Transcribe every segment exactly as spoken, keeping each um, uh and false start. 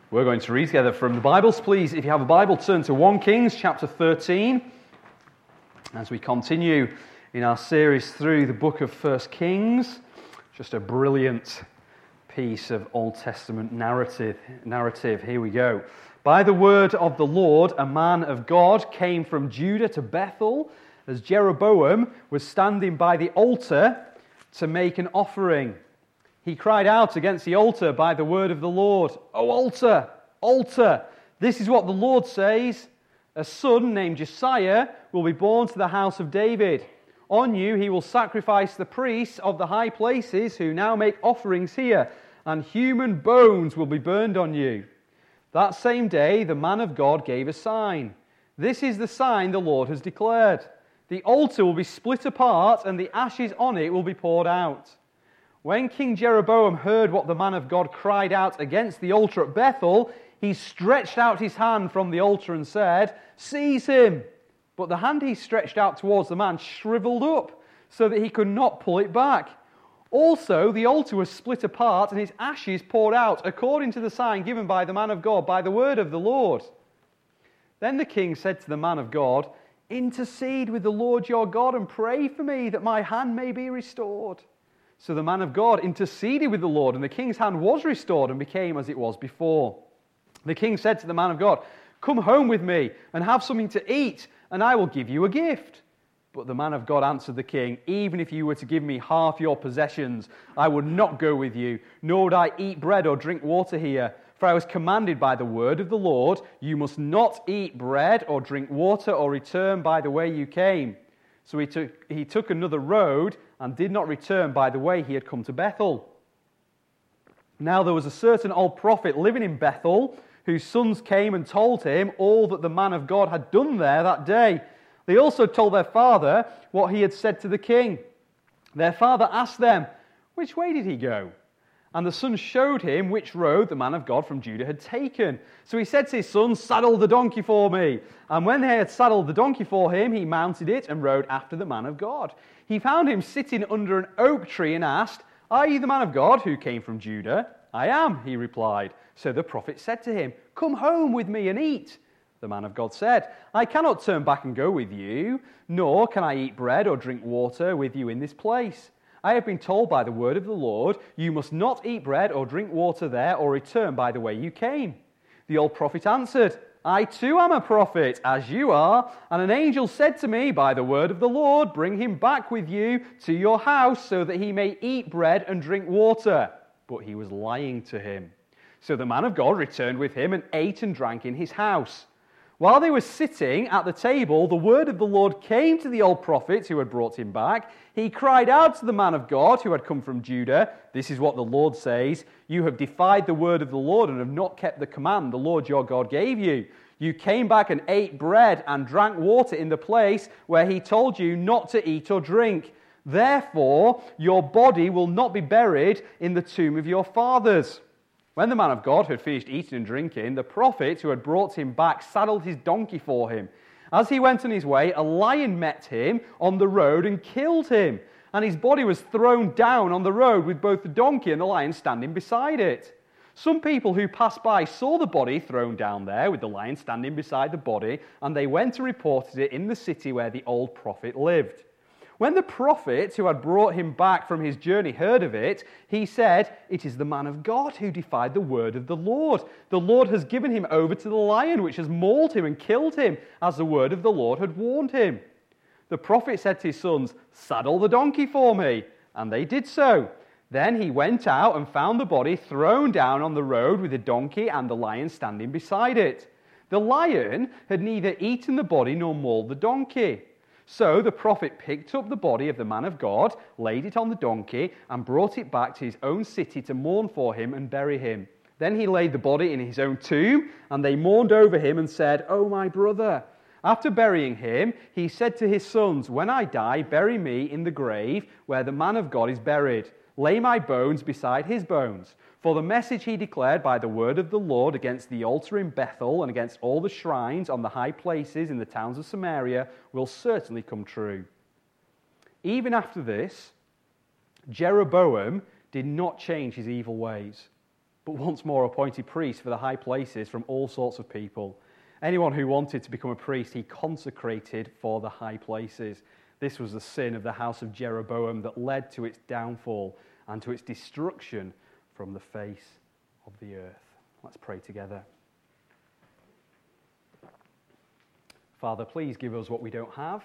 We're going to read together from the Bibles. Please, if you have a Bible, turn to First Kings chapter thirteen as we continue in our series through the book of First Kings. Just a brilliant piece of Old Testament narrative. Narrative. Here we go. By the word of the Lord, a man of God came from Judah to Bethel as Jeroboam was standing by the altar to make an offering. He cried out against the altar by the word of the Lord, "O altar, altar, this is what the Lord says. A son named Josiah will be born to the house of David. On you he will sacrifice the priests of the high places who now make offerings here, and human bones will be burned on you." That same day the man of God gave a sign. "This is the sign the Lord has declared. The altar will be split apart and the ashes on it will be poured out." When King Jeroboam heard what the man of God cried out against the altar at Bethel, he stretched out his hand from the altar and said, "Seize him." But the hand he stretched out towards the man shriveled up, so that he could not pull it back. Also, the altar was split apart and its ashes poured out, according to the sign given by the man of God, by the word of the Lord. Then the king said to the man of God, "Intercede with the Lord your God and pray for me, that my hand may be restored." So the man of God interceded with the Lord, and the king's hand was restored and became as it was before. The king said to the man of God, "Come home with me and have something to eat, and I will give you a gift." But the man of God answered the king, "Even if you were to give me half your possessions, I would not go with you, nor would I eat bread or drink water here. For I was commanded by the word of the Lord, you must not eat bread or drink water or return by the way you came." So he took, he took another road and did not return by the way he had come to Bethel. Now there was a certain old prophet living in Bethel, whose sons came and told him all that the man of God had done there that day. They also told their father what he had said to the king. Their father asked them, "Which way did he go?" And the sons showed him which road the man of God from Judah had taken. So he said to his sons, "Saddle the donkey for me." And when they had saddled the donkey for him, he mounted it and rode after the man of God. He found him sitting under an oak tree and asked, "Are you the man of God who came from Judah?" "I am," he replied. So the prophet said to him, "Come home with me and eat." The man of God said, "I cannot turn back and go with you, nor can I eat bread or drink water with you in this place. I have been told by the word of the Lord, you must not eat bread or drink water there or return by the way you came." The old prophet answered, "I too am a prophet, as you are, and an angel said to me by the word of the Lord, bring him back with you to your house so that he may eat bread and drink water." But he was lying to him. So the man of God returned with him and ate and drank in his house. While they were sitting at the table, the word of the Lord came to the old prophet who had brought him back. He cried out to the man of God who had come from Judah, "This is what the Lord says, you have defied the word of the Lord and have not kept the command the Lord your God gave you. You came back and ate bread and drank water in the place where he told you not to eat or drink. Therefore, your body will not be buried in the tomb of your fathers." When the man of God had finished eating and drinking, the prophet who had brought him back saddled his donkey for him. As he went on his way, a lion met him on the road and killed him, and his body was thrown down on the road with both the donkey and the lion standing beside it. Some people who passed by saw the body thrown down there with the lion standing beside the body, and they went and reported it in the city where the old prophet lived. When the prophet who had brought him back from his journey heard of it, he said, "It is the man of God who defied the word of the Lord. The Lord has given him over to the lion, which has mauled him and killed him, as the word of the Lord had warned him." The prophet said to his sons, "Saddle the donkey for me." And they did so. Then he went out and found the body thrown down on the road with the donkey and the lion standing beside it. The lion had neither eaten the body nor mauled the donkey. So the prophet picked up the body of the man of God, laid it on the donkey, and brought it back to his own city to mourn for him and bury him. Then he laid the body in his own tomb, and they mourned over him and said, "Oh, my brother." After burying him, he said to his sons, "When I die, bury me in the grave where the man of God is buried. Lay my bones beside his bones. For the message he declared by the word of the Lord against the altar in Bethel and against all the shrines on the high places in the towns of Samaria will certainly come true." Even after this, Jeroboam did not change his evil ways. but once more appointed priests for the high places from all sorts of people. Anyone who wanted to become a priest, he consecrated for the high places. This was the sin of the house of Jeroboam that led to its downfall and to its destruction from the face of the earth. Let's pray together. Father, please give us what we don't have.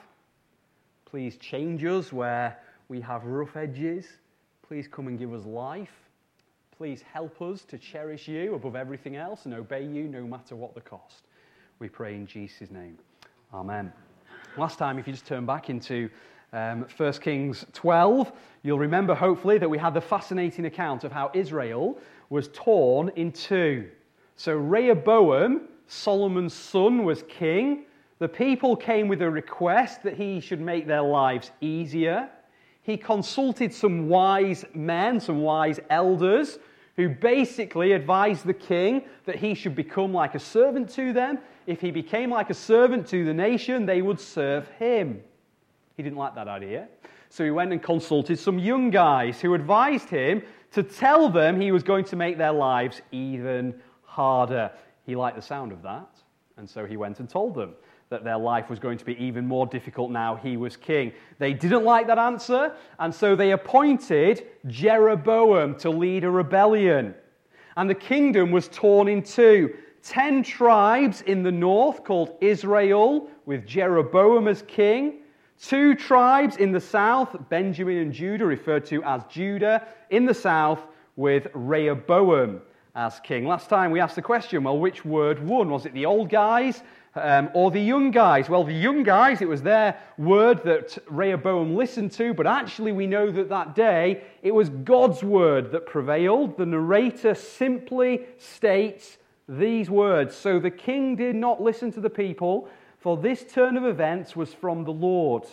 Please change us where we have rough edges. Please come and give us life. Please help us to cherish you above everything else and obey you no matter what the cost. We pray in Jesus' name. Amen. Last time, if you just turn back into um, First Kings twelve, you'll remember, hopefully, that we had the fascinating account of how Israel was torn in two. So Rehoboam, Solomon's son, was king. The people came with a request that he should make their lives easier. He consulted some wise men, some wise elders, who basically advised the king that he should become like a servant to them. If he became like a servant to the nation, they would serve him. He didn't like that idea. So he went and consulted some young guys who advised him to tell them he was going to make their lives even harder. He liked the sound of that, and so he went and told them that their life was going to be even more difficult now he was king. They didn't like that answer, and so they appointed Jeroboam to lead a rebellion. And the kingdom was torn in two. Ten tribes in the north called Israel, with Jeroboam as king. Two tribes in the south, Benjamin and Judah, referred to as Judah, in the south with Rehoboam as king. Last time we asked the question, well, which word won? Was it the old guys um, or the young guys? Well, the young guys, it was their word that Rehoboam listened to, but actually we know that that day it was God's word that prevailed. The narrator simply states these words: "So the king did not listen to the people, for this turn of events was from the Lord,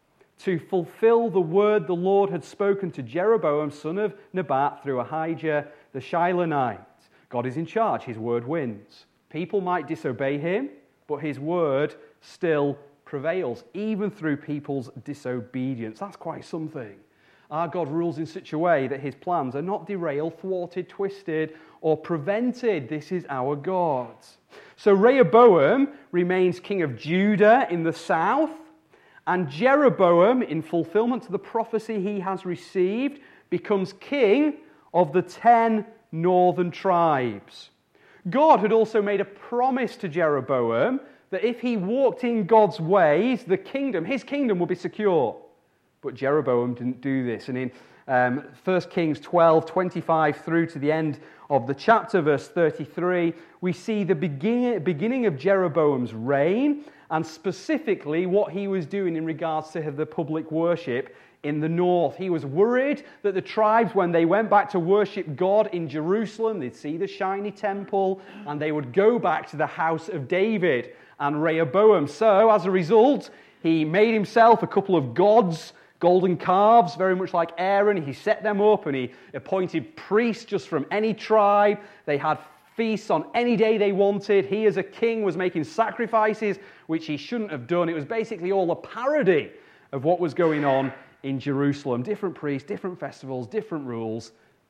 to fulfill the word the Lord had spoken to Jeroboam, son of Nebat, through Ahijah the Shilonite." God is in charge. His word wins. People might disobey him, but his word still prevails, even through people's disobedience. That's quite something. Our God rules in such a way that his plans are not derailed, thwarted, twisted, or prevented. This is our God. So Rehoboam remains king of Judah in the south, and Jeroboam, in fulfillment to the prophecy he has received, becomes king of the ten northern tribes. God had also made a promise to Jeroboam that if he walked in God's ways, the kingdom, his kingdom, would be secure. But Jeroboam didn't do this. And in um, First Kings twelve, twenty-five through to the end of the chapter, verse thirty-three, we see the begin- beginning of Jeroboam's reign, and specifically what he was doing in regards to the public worship in the north. He was worried that the tribes, when they went back to worship God in Jerusalem, they'd see the shiny temple, and they would go back to the house of David and Rehoboam. So, as a result, he made himself a couple of gods, golden calves, very much like Aaron. He set them up, and he appointed priests just from any tribe. They had feasts on any day they wanted. He, as a king, was making sacrifices, which he shouldn't have done. It was basically all a parody of what was going on in Jerusalem. Different priests, different festivals, different rules,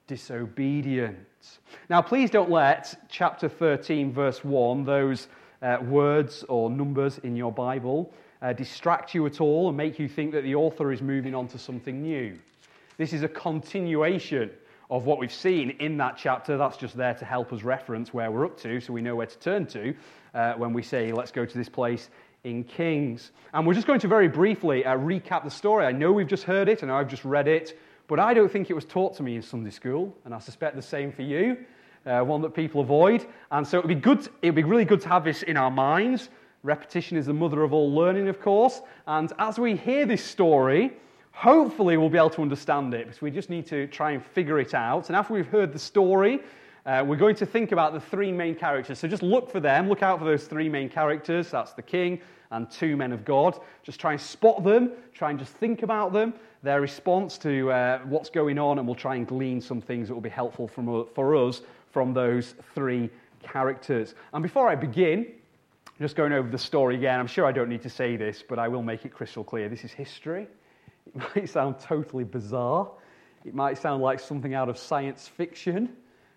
disobedience. Now, please don't let chapter thirteen, verse one, those uh, words or numbers in your Bible, uh, distract you at all and make you think that the author is moving on to something new. This is a continuation of what we've seen in that chapter. That's just there to help us reference where we're up to, so we know where to turn to uh, when we say, let's go to this place in Kings. And we're just going to very briefly uh, recap the story. I know we've just heard it, and I've just read it, but I don't think it was taught to me in Sunday school, and I suspect the same for you, uh, one that people avoid. And so it would be good. It would be really good to have this in our minds. Repetition is the mother of all learning, of course. And as we hear this story, hopefully we'll be able to understand it, because we just need to try and figure it out. And after we've heard the story, Uh, we're going to think about the three main characters. So just look for them. Look out for those three main characters. That's the king and two men of God. Just try and spot them. Try and just think about them, their response to uh, what's going on, and we'll try and glean some things that will be helpful from, for us from those three characters. And before I begin, just going over the story again, I'm sure I don't need to say this, but I will make it crystal clear. This is history. It might sound totally bizarre. It might sound like something out of science fiction.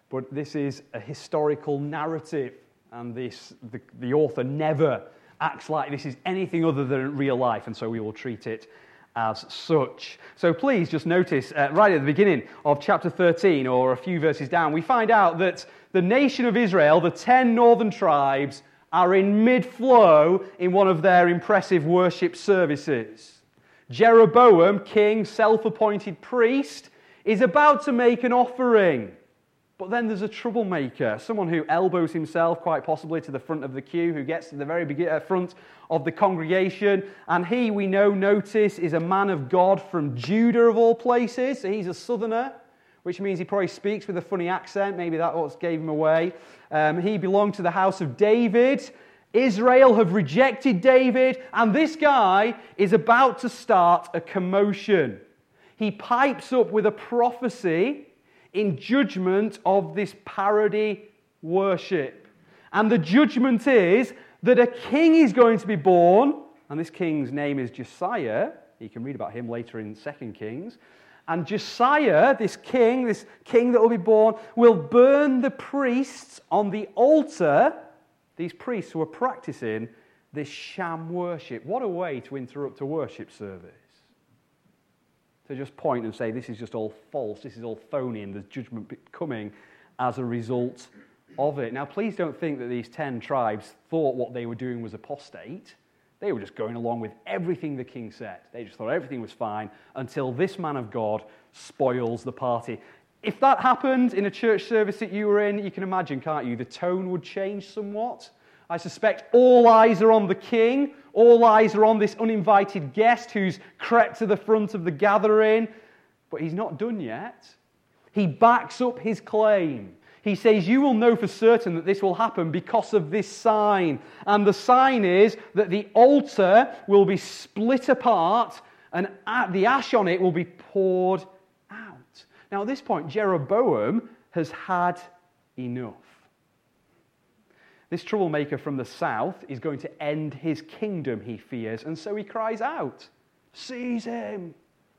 but this is a historical narrative, and this the, the author never acts like this is anything other than real life, and so we will treat it as such. So please just notice, uh, right at the beginning of chapter thirteen, or a few verses down, we find out that the nation of Israel, the ten northern tribes, are in mid-flow in one of their impressive worship services. Jeroboam, king, self-appointed priest, is about to make an offering. But then there's a troublemaker, someone who elbows himself quite possibly to the front of the queue, who gets to the very begin- front of the congregation. And he, we know, notice, is a man of God from Judah of all places. So he's a southerner, which means he probably speaks with a funny accent. Maybe that what gave him away. Um, he belonged to the house of David. Israel have rejected David. And this guy is about to start a commotion. He pipes up with a prophecy in judgment of this parody worship. And the judgment is that a king is going to be born, and this king's name is Josiah. You can read about him later in Second Kings. And Josiah, this king, this king that will be born, will burn the priests on the altar, these priests who are practicing this sham worship. What a way to interrupt a worship service. To just point and say, this is just all false, this is all phony, and there's judgment coming as a result of it. Now, please don't think that these ten tribes thought what they were doing was apostate. They were just going along with everything the king said. They just thought everything was fine until this man of God spoils the party. If that happened in a church service that you were in, you can imagine, can't you? The tone would change somewhat. I suspect all eyes are on the king. All eyes are on this uninvited guest who's crept to the front of the gathering. But he's not done yet. He backs up his claim. He says, you will know for certain that this will happen because of this sign. And the sign is that the altar will be split apart and the ash on it will be poured out. Now at this point, Jeroboam has had enough. This troublemaker from the south is going to end his kingdom, he fears, and so he cries out, seize him.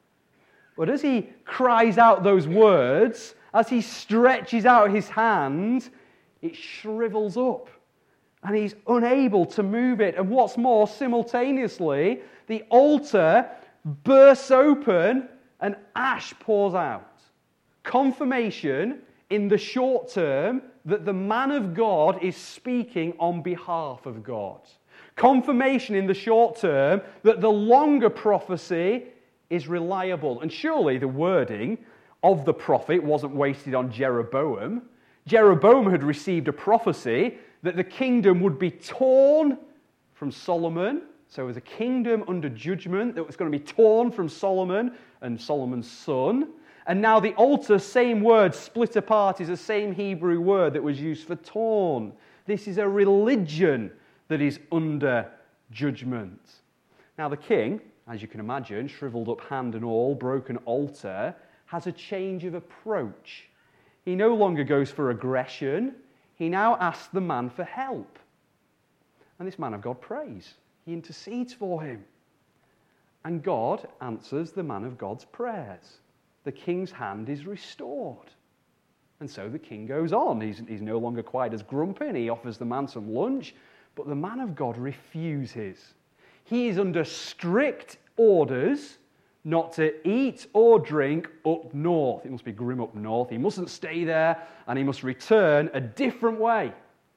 But as he cries out those words, as he stretches out his hand, it shrivels up, and he's unable to move it. And what's more, simultaneously, the altar bursts open and ash pours out. Confirmation in the short term that the man of God is speaking on behalf of God. Confirmation in the short term that the longer prophecy is reliable. And surely the wording of the prophet wasn't wasted on Jeroboam. Jeroboam had received a prophecy that the kingdom would be torn from Solomon. So it was a kingdom under judgment that was going to be torn from Solomon and Solomon's son. And now the altar, same word, split apart, is the same Hebrew word that was used for torn. This is a religion that is under judgment. Now the king, as you can imagine, shriveled up hand and all, broken altar, has a change of approach. He no longer goes for aggression. He now asks the man for help. And this man of God prays. He intercedes for him. And God answers the man of God's prayers. The king's hand is restored. And so the king goes on. He's, he's no longer quite as grumpy, and he offers the man some lunch, but the man of God refuses. He is under strict orders not to eat or drink up north. It must be grim up north. He mustn't stay there, and he must return a different way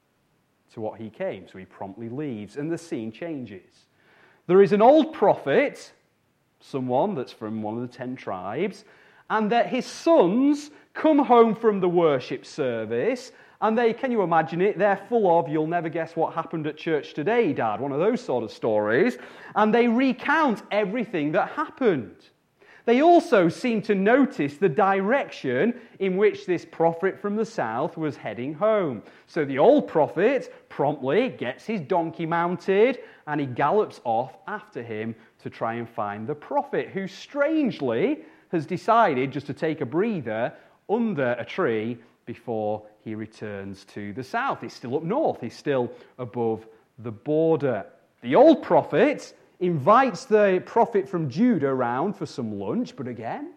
to what he came. So he promptly leaves, and the scene changes. There is an old prophet, someone that's from one of the ten tribes, and that his sons come home from the worship service, and they, can you imagine it, they're full of, you'll never guess what happened at church today, Dad, one of those sort of stories, and they recount everything that happened. They also seem to notice the direction in which this prophet from the south was heading home. So the old prophet promptly gets his donkey mounted, and he gallops off after him to try and find the prophet, who strangely has decided just to take a breather under a tree before he returns to the south. He's still up north. He's still above the border. The old prophet invites the prophet from Judah around for some lunch, but again,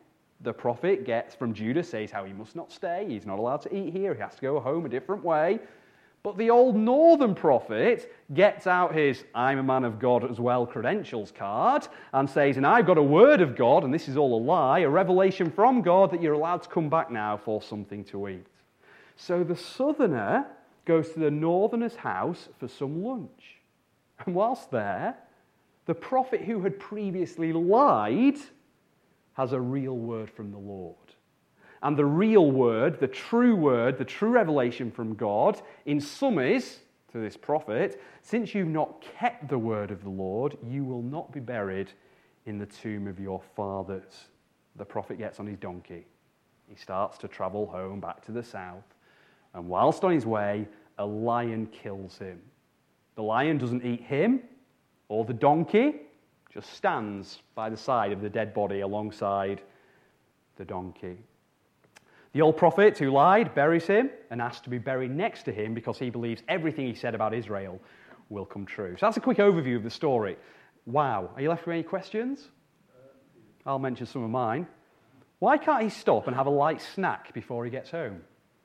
the prophet gets from Judah says how he must not stay, he's not allowed to eat here, he has to go home a different way. But the old northern prophet gets out his I'm a man of God as well credentials card and says, and I've got a word of God, and this is all a lie, a revelation from God that you're allowed to come back now for something to eat. So the southerner goes to the northerner's house for some lunch. And whilst there, the prophet who had previously lied has a real word from the Lord. And the real word, the true word, the true revelation from God, in sum is, to this prophet, since you've not kept the word of the Lord, you will not be buried in the tomb of your fathers. The prophet gets on his donkey. He starts to travel home back to the south. And whilst on his way, a lion kills him. The lion doesn't eat him or the donkey, just stands by the side of the dead body alongside the donkey. The old prophet who lied buries him and asks to be buried next to him because he believes everything he said about Israel will come true. So that's a quick overview of the story. Wow. Are you left with any questions? I'll mention some of mine. Why can't he stop and have a light snack before he gets home?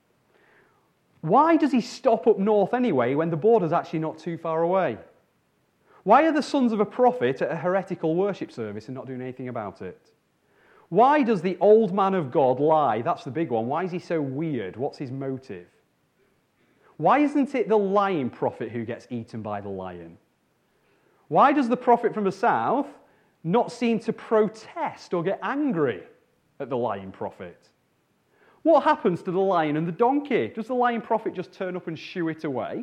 Why does he stop up north anyway when the border's actually not too far away? Why are the sons of a prophet at a heretical worship service and not doing anything about it? Why does the old man of God lie? That's the big one. Why is he so weird? What's his motive? Why isn't it the lying prophet who gets eaten by the lion? Why does the prophet from the south not seem to protest or get angry at the lying prophet? What happens to the lion and the donkey? Does the lying prophet just turn up and shoo it away?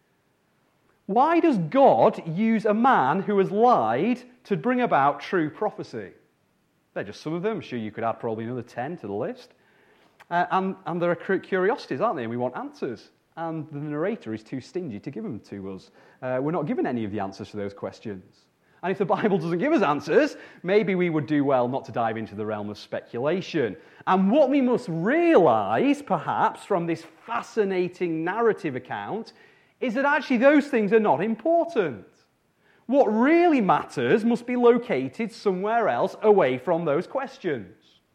Why does God use a man who has lied to bring about true prophecy? They're just some of them. I'm sure you could add probably another ten to the list. Uh, and, and there are curiosities, aren't there? And we want answers. And the narrator is too stingy to give them to us. Uh, we're not given any of the answers to those questions. And if the Bible doesn't give us answers, maybe we would do well not to dive into the realm of speculation. And what we must realize, perhaps, from this fascinating narrative account is that actually those things are not important. What really matters must be located somewhere else away from those questions.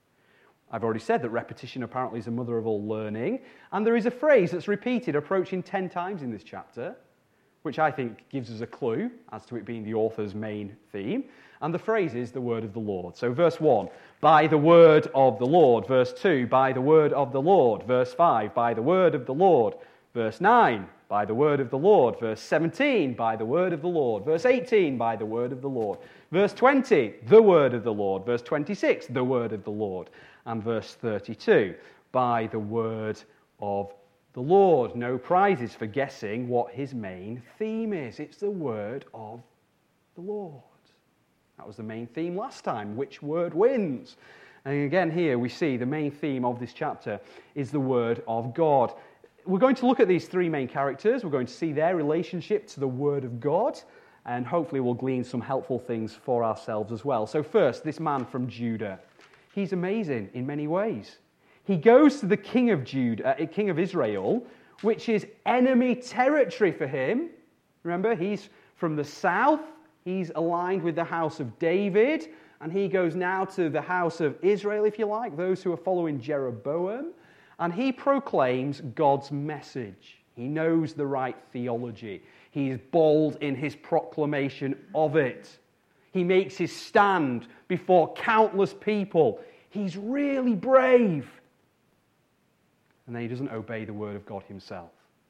I've already said that repetition apparently is the mother of all learning, and there is a phrase that's repeated approaching ten times in this chapter, which I think gives us a clue as to it being the author's main theme. And the phrase is the word of the Lord. So verse one, by the word of the Lord. Verse two, by the word of the Lord. Verse five, by the word of the Lord. Verse nine, by the word of the Lord. Verse seventeen, by the word of the Lord. Verse eighteen, by the word of the Lord. Verse twenty, the word of the Lord. Verse twenty-six, the word of the Lord. And verse thirty-two, by the word of the Lord. No prizes for guessing what his main theme is. It's the word of the Lord. That was the main theme last time. Which word wins? And again here we see the main theme of this chapter is the word of God. We're going to look at these three main characters. We're going to see their relationship to the word of God, and hopefully we'll glean some helpful things for ourselves as well. So first, this man from Judah. He's amazing in many ways. He goes to the king of Judah, uh, king of Israel, which is enemy territory for him. Remember, he's from the south. He's aligned with the house of David, and he goes now to the house of Israel, if you like, those who are following Jeroboam. And he proclaims God's message. He knows the right theology. He's bold in his proclamation of it. He makes his stand before countless people. He's really brave. And then he doesn't obey the word of God himself.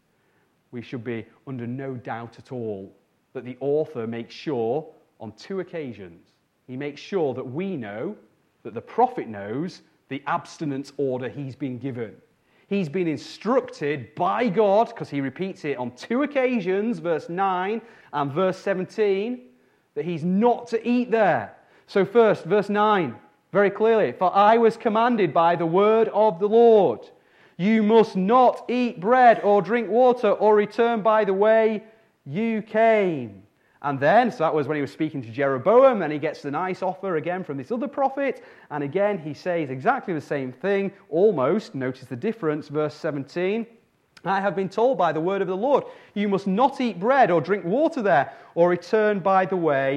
We should be under no doubt at all that the author makes sure on two occasions, he makes sure that we know, that the prophet knows, the abstinence order he's been given. He's been instructed by God, because he repeats it on two occasions, verse nine and verse seventeen, that he's not to eat there. So first, verse nine, very clearly, for I was commanded by the word of the Lord, you must not eat bread or drink water or return by the way you came. And then, so that was when he was speaking to Jeroboam, and he gets the nice offer again from this other prophet, and again he says exactly the same thing, almost. Notice the difference, verse seventeen. I have been told by the word of the Lord, you must not eat bread or drink water there, or return by the way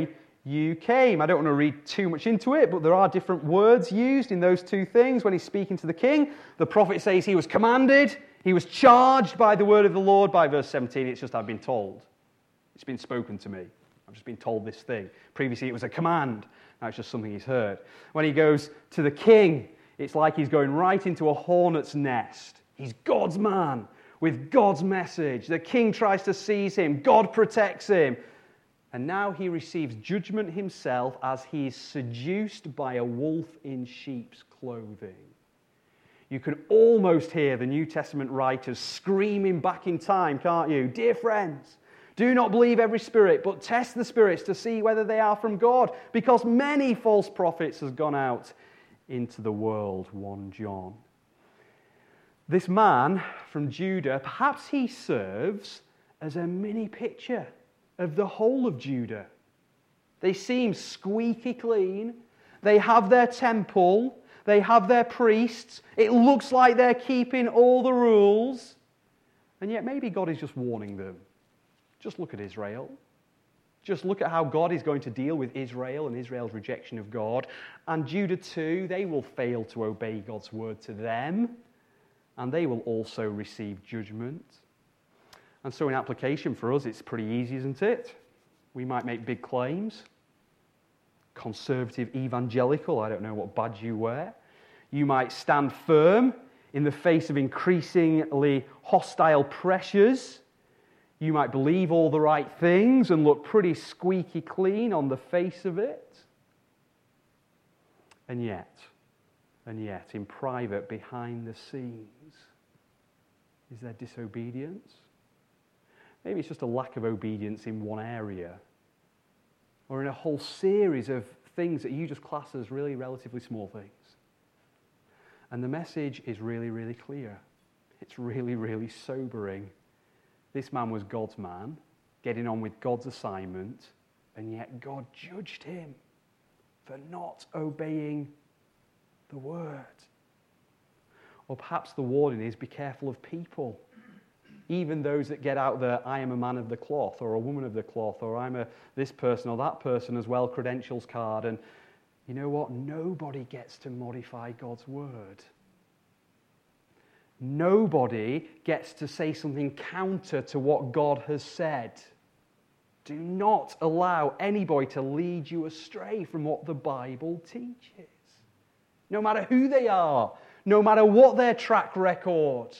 you came. I don't want to read too much into it, but there are different words used in those two things when he's speaking to the king. The prophet says he was commanded, he was charged by the word of the Lord. By verse seventeen, it's just, I've been told. It's been spoken to me. I've just been told this thing. Previously, it was a command. Now it's just something he's heard. When he goes to the king, it's like he's going right into a hornet's nest. He's God's man with God's message. The king tries to seize him. God protects him. And now he receives judgment himself as he is seduced by a wolf in sheep's clothing. You can almost hear the New Testament writers screaming back in time, can't you? Dear friends, do not believe every spirit, but test the spirits to see whether they are from God, because many false prophets have gone out into the world. First John. This man from Judah, perhaps he serves as a mini picture of the whole of Judah. They seem squeaky clean. They have their temple. They have their priests. It looks like they're keeping all the rules. And yet maybe God is just warning them. Just look at Israel. Just look at how God is going to deal with Israel and Israel's rejection of God. And Judah too, they will fail to obey God's word to them. And they will also receive judgment. And so in application for us, it's pretty easy, isn't it? We might make big claims. Conservative, evangelical, I don't know what badge you wear. You might stand firm in the face of increasingly hostile pressures. You might believe all the right things and look pretty squeaky clean on the face of it. And yet, and yet, in private, behind the scenes, is there disobedience? Maybe it's just a lack of obedience in one area, or in a whole series of things that you just class as really relatively small things. And the message is really, really clear. It's really, really sobering. This man was God's man, getting on with God's assignment, and yet God judged him for not obeying the word. Or perhaps the warning is, be careful of people. Even those that get out the I am a man of the cloth or a woman of the cloth or I'm a this person or that person as well credentials card. And you know what? Nobody gets to modify God's word. Nobody gets to say something counter to what God has said. Do not allow anybody to lead you astray from what the Bible teaches. No matter who they are, no matter what their track record.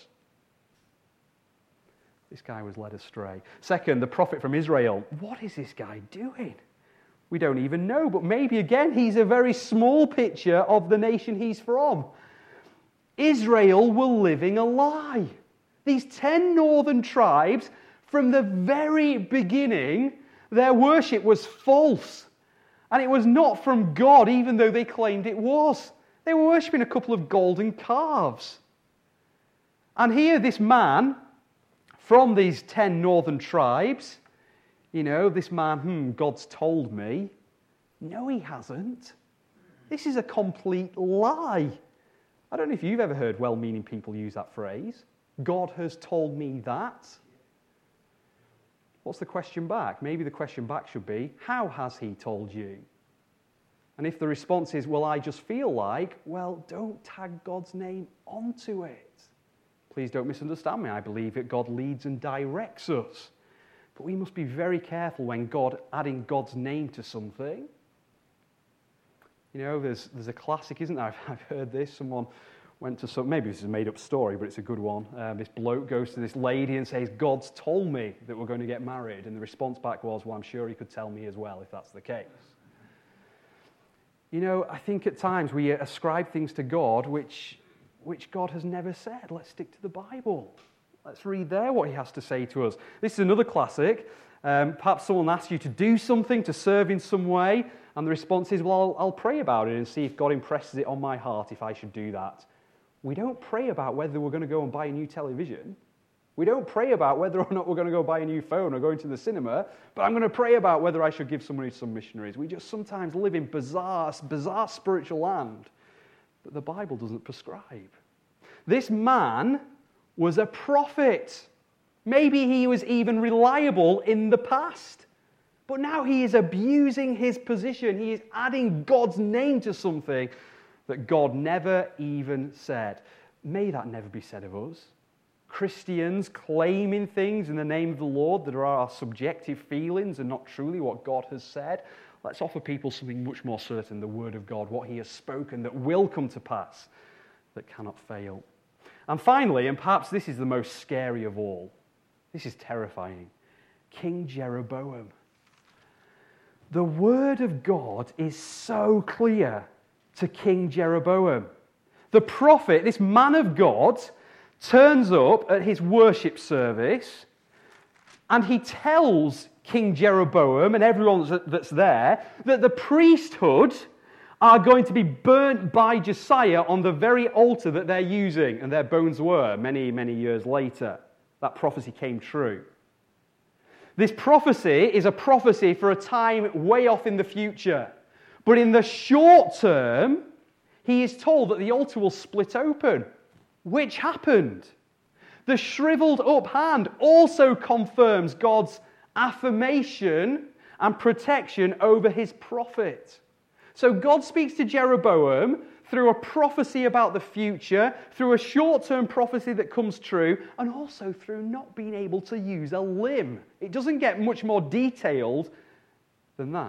This guy was led astray. Second, the prophet from Israel. What is this guy doing? We don't even know, but maybe again he's a very small picture of the nation he's from. Israel were living a lie. These ten northern tribes, from the very beginning, their worship was false. And it was not from God, even though they claimed it was. They were worshipping a couple of golden calves. And here this man from these ten northern tribes, you know, this man, hmm, God's told me. No, he hasn't. This is a complete lie. I don't know if you've ever heard well-meaning people use that phrase. God has told me that. What's the question back? Maybe the question back should be, how has he told you? And if the response is, well, I just feel like, well, don't tag God's name onto it. Please don't misunderstand me. I believe that God leads and directs us. But we must be very careful when God adding God's name to something. You know, there's there's a classic, isn't there? I've, I've heard this. Someone went to some, maybe this is a made-up story, but it's a good one. Um, this bloke goes to this lady and says, God's told me that we're going to get married. And the response back was, well, I'm sure he could tell me as well if that's the case. You know, I think at times we ascribe things to God which, which God has never said. Let's stick to the Bible. Let's read there what he has to say to us. This is another classic. Um, perhaps someone asks you to do something, to serve in some way, and the response is, well, I'll, I'll pray about it and see if God impresses it on my heart if I should do that. We don't pray about whether we're going to go and buy a new television. We don't pray about whether or not we're going to go buy a new phone or go into the cinema, but I'm going to pray about whether I should give some money to some missionaries. We just sometimes live in bizarre, bizarre spiritual land that the Bible doesn't prescribe. This man was a prophet. Maybe he was even reliable in the past. But now he is abusing his position. He is adding God's name to something that God never even said. May that never be said of us. Christians claiming things in the name of the Lord that are our subjective feelings and not truly what God has said. Let's offer people something much more certain, the Word of God, what he has spoken that will come to pass, that cannot fail. And finally, and perhaps this is the most scary of all, this is terrifying, King Jeroboam. The Word of God is so clear to King Jeroboam. The prophet, this man of God, turns up at his worship service and he tells King Jeroboam and everyone that's there that the priesthood are going to be burnt by Josiah on the very altar that they're using, and their bones were many, many years later. That prophecy came true. This prophecy is a prophecy for a time way off in the future. But in the short term, he is told that the altar will split open, which happened. The shriveled up hand also confirms God's affirmation and protection over his prophet. So God speaks to Jeroboam through a prophecy about the future, through a short-term prophecy that comes true, and also through not being able to use a limb. It doesn't get much more detailed than that.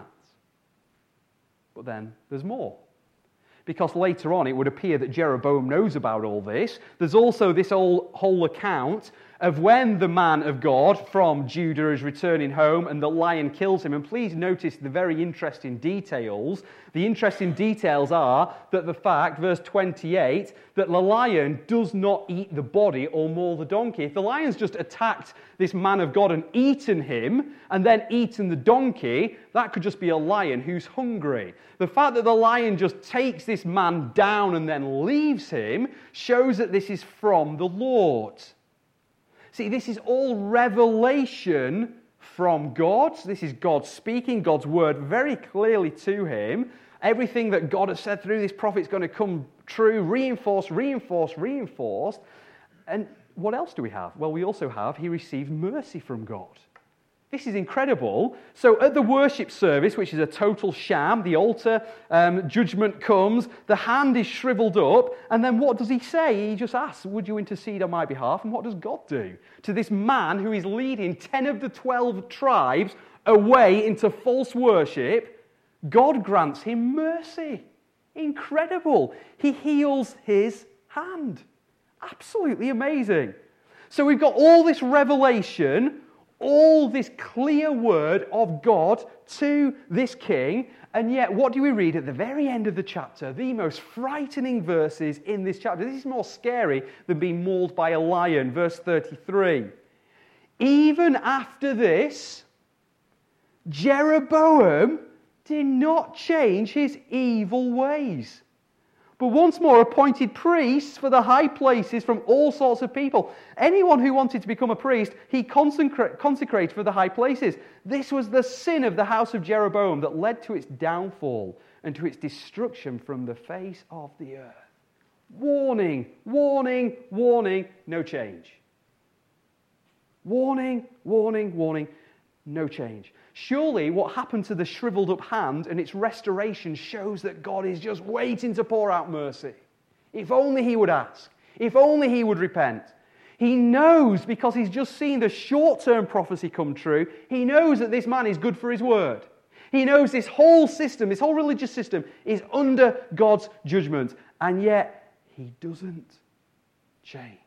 But then there's more. Because later on it would appear that Jeroboam knows about all this. There's also this whole, whole account of when the man of God from Judah is returning home and the lion kills him. And please notice the very interesting details. The interesting details are that the fact, verse twenty-eight, that the lion does not eat the body or maul the donkey. If the lion's just attacked this man of God and eaten him and then eaten the donkey, that could just be a lion who's hungry. The fact that the lion just takes this man down and then leaves him shows that this is from the Lord. See, this is all revelation from God. This is God speaking, God's word very clearly to him. Everything that God has said through this prophet is going to come true, reinforced, reinforced, reinforced. And what else do we have? Well, we also have, he received mercy from God. This is incredible. So at the worship service, which is a total sham, the altar, um, judgment comes, the hand is shriveled up, and then what does he say? He just asks, would you intercede on my behalf? And what does God do? To this man who is leading ten of the twelve tribes away into false worship, God grants him mercy. Incredible. He heals his hand. Absolutely amazing. So we've got all this revelation, all this clear word of God to this king, and yet what do we read at the very end of the chapter? The most frightening verses in this chapter. This is more scary than being mauled by a lion. Verse thirty-three. Even after this, Jeroboam did not change his evil ways, but once more appointed priests for the high places from all sorts of people. Anyone who wanted to become a priest, he consecra- consecrated for the high places. This was the sin of the house of Jeroboam that led to its downfall and to its destruction from the face of the earth. Warning, warning, warning, no change. Warning, warning, warning, no change. Surely what happened to the shriveled up hand and its restoration shows that God is just waiting to pour out mercy. If only he would ask. If only he would repent. He knows, because he's just seen the short-term prophecy come true, he knows that this man is good for his word. He knows this whole system, this whole religious system is under God's judgment. And yet, he doesn't change.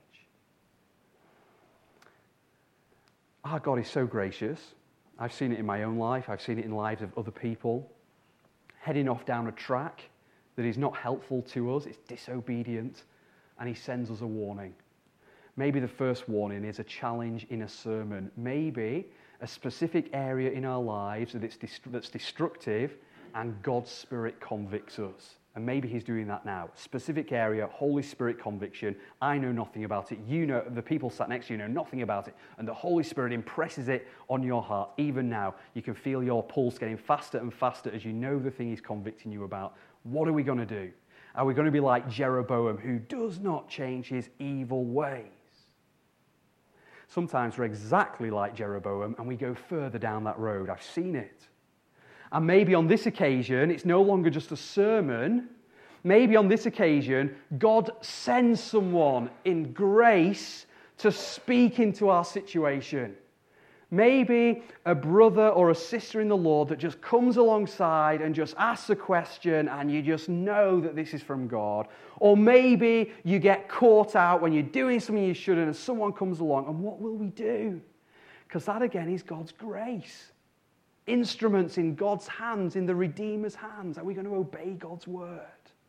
Our God is so gracious. I've seen it in my own life. I've seen it in the lives of other people. Heading off down a track that is not helpful to us. It's disobedient. And he sends us a warning. Maybe the first warning is a challenge in a sermon. Maybe a specific area in our lives that it's dest- that's destructive and God's Spirit convicts us. And maybe he's doing that now. Specific area, Holy Spirit conviction. I know nothing about it. You know, the people sat next to you know nothing about it. And the Holy Spirit impresses it on your heart. Even now, you can feel your pulse getting faster and faster as you know the thing he's convicting you about. What are we going to do? Are we going to be like Jeroboam, who does not change his evil ways? Sometimes we're exactly like Jeroboam and we go further down that road. I've seen it. And maybe on this occasion, it's no longer just a sermon. Maybe on this occasion, God sends someone in grace to speak into our situation. Maybe a brother or a sister in the Lord that just comes alongside and just asks a question and you just know that this is from God. Or maybe you get caught out when you're doing something you shouldn't and someone comes along, and what will we do? Because that again is God's grace. Instruments in God's hands, in the Redeemer's hands. Are we going to obey God's word?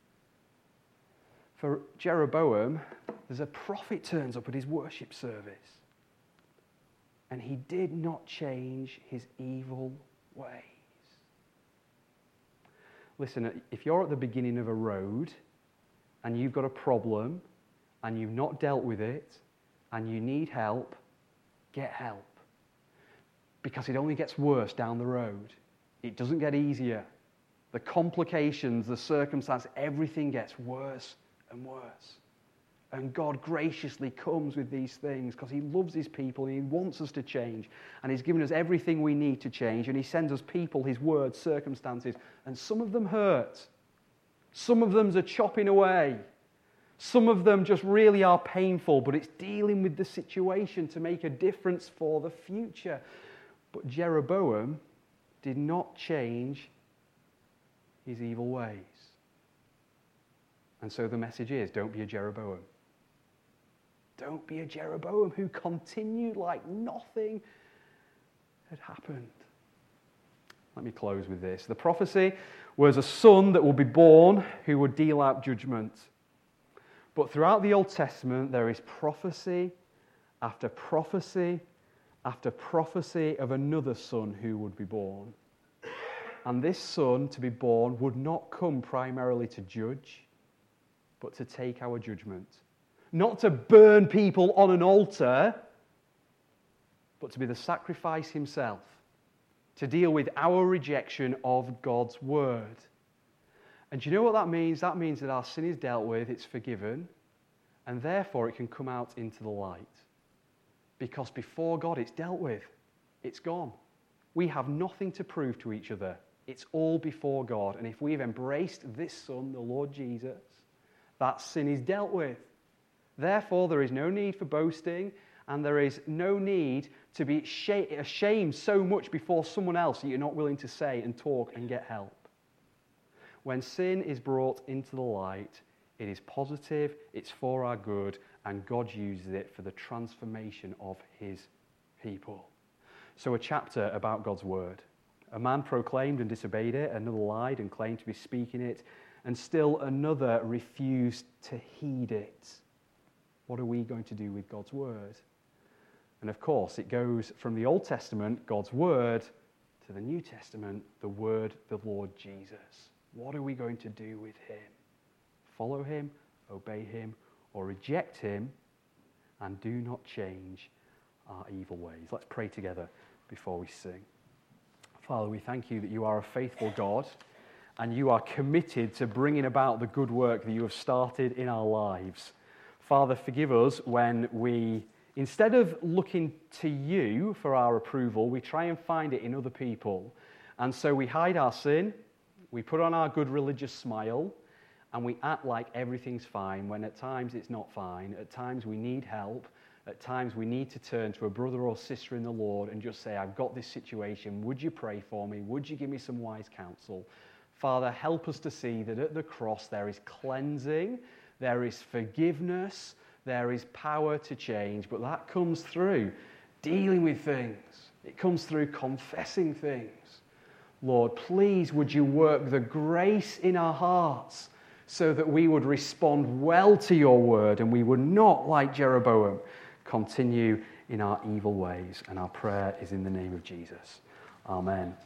For Jeroboam, there's a prophet turns up at his worship service. And he did not change his evil ways. Listen, if you're at the beginning of a road and you've got a problem and you've not dealt with it and you need help, get help. Because it only gets worse down the road. It doesn't get easier. The complications, the circumstance, everything gets worse and worse. And God graciously comes with these things because he loves his people and he wants us to change. And he's given us everything we need to change. And he sends us people, his words, circumstances. And some of them hurt. Some of them are chopping away. Some of them just really are painful. But it's dealing with the situation to make a difference for the future. But Jeroboam did not change his evil ways. And so the message is, don't be a Jeroboam. Don't be a Jeroboam who continued like nothing had happened. Let me close with this. The prophecy was a son that will be born who would deal out judgment. But throughout the Old Testament, there is prophecy after prophecy after prophecy of another son who would be born. And this son to be born would not come primarily to judge, but to take our judgment. Not to burn people on an altar, but to be the sacrifice himself, to deal with our rejection of God's word. And do you know what that means? That means that our sin is dealt with, it's forgiven, and therefore it can come out into the light. Because before God it's dealt with, it's gone. We have nothing to prove to each other. It's all before God. And if we've embraced this Son, the Lord Jesus, that sin is dealt with. Therefore, there is no need for boasting, and there is no need to be ashamed so much before someone else that you're not willing to say and talk and get help. When sin is brought into the light, it is positive, it's for our good, and God uses it for the transformation of his people. So a chapter about God's word. A man proclaimed and disobeyed it, another lied and claimed to be speaking it, and still another refused to heed it. What are we going to do with God's word? And of course, it goes from the Old Testament, God's word, to the New Testament, the word of the Lord Jesus. What are we going to do with him? Follow him, obey him, or reject him, and do not change our evil ways. Let's pray together before we sing. Father, we thank you that you are a faithful God, and you are committed to bringing about the good work that you have started in our lives. Father, forgive us when we, instead of looking to you for our approval, we try and find it in other people. And so we hide our sin, we put on our good religious smile, and we act like everything's fine when at times it's not fine. At times we need help. At times we need to turn to a brother or sister in the Lord and just say, I've got this situation. Would you pray for me? Would you give me some wise counsel? Father, help us to see that at the cross there is cleansing, there is forgiveness, there is power to change, but that comes through dealing with things. It comes through confessing things. Lord, please would you work the grace in our hearts so that we would respond well to your word and we would not, like Jeroboam, continue in our evil ways. And our prayer is in the name of Jesus. Amen.